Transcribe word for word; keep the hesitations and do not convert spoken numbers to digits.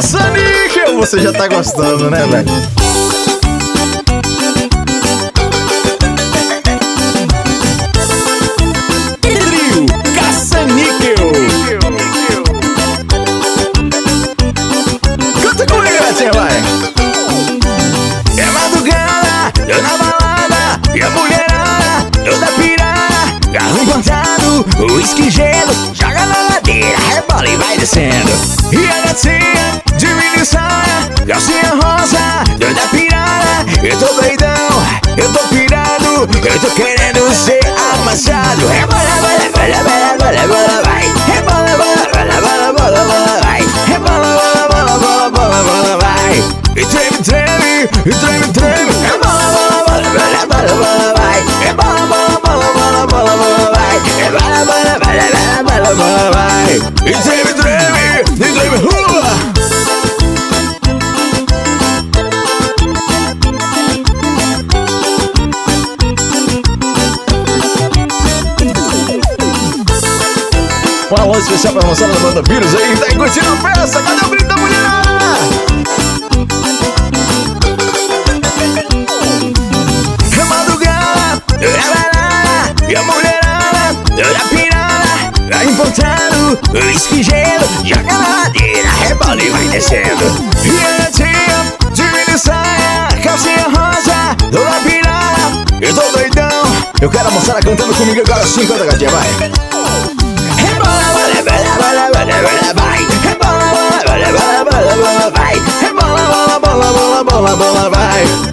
Caça-níquel, você já tá gostando, né, velho? Trio Caça-níquel. Canta comigo, gatinha, vai. É madrugada, eu na balada, e a mulherada, toda pirada, carro importado, uísque gelo, joga na ladeira, rebola e vai descendo. E a gatinha, de mini saia, calcinha rosa, toda pirada, eu tô doidão, eu tô pirado, eu tô querendo ser amassado. Rebola, bola, bola, bola, bola, bola, vai. Rebola, bola, bola, bola, bola, bola, vai. Rebola, bola, bola, bola, bola, bola, vai. E treme, treme, e treme, treme. Rebola, bola, bola, bola, bola, bola, vai. Rebola, bola, bola, bola, bola, bola, vai. Rebola, bola, bola, bola, bola, bola, vai. E treme, treme, e treme, rua. Um alô especial pra moçada da banda Vírus aí, tá aí curtindo a festa, cadê o brinde da mulherada? É madrugada, é balada, e a mulherada, toda pirada, é importado, uísque gelo, joga na ladeira, rebola e vai descendo. E a gatinha, de mini saia, calcinha rosa, toda pirada, eu tô doidão, eu quero a moçada cantando comigo agora sim, canta, gatinha, vai. Rebola, bola, bola, bola, bola, bola, vai. Rebola, bola, bola, bola, bola, bola, vai. Rebola, bola, bola, bola, bola, bola, vai.